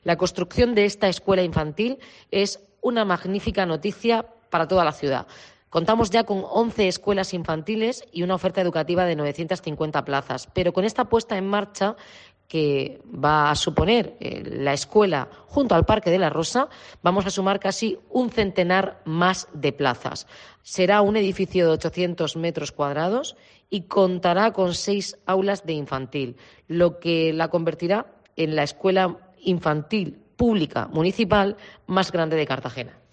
La construcción de esta escuela infantil es una magnífica noticia para toda la ciudad. Contamos ya con 11 escuelas infantiles y una oferta educativa de 950 plazas, pero con esta puesta en marcha que va a suponer la escuela junto al Parque de la Rosa, vamos a sumar casi un centenar más de plazas. Será un edificio de 800 metros cuadrados y contará con 6 aulas de infantil, lo que la convertirá en la escuela infantil pública municipal más grande de Cartagena.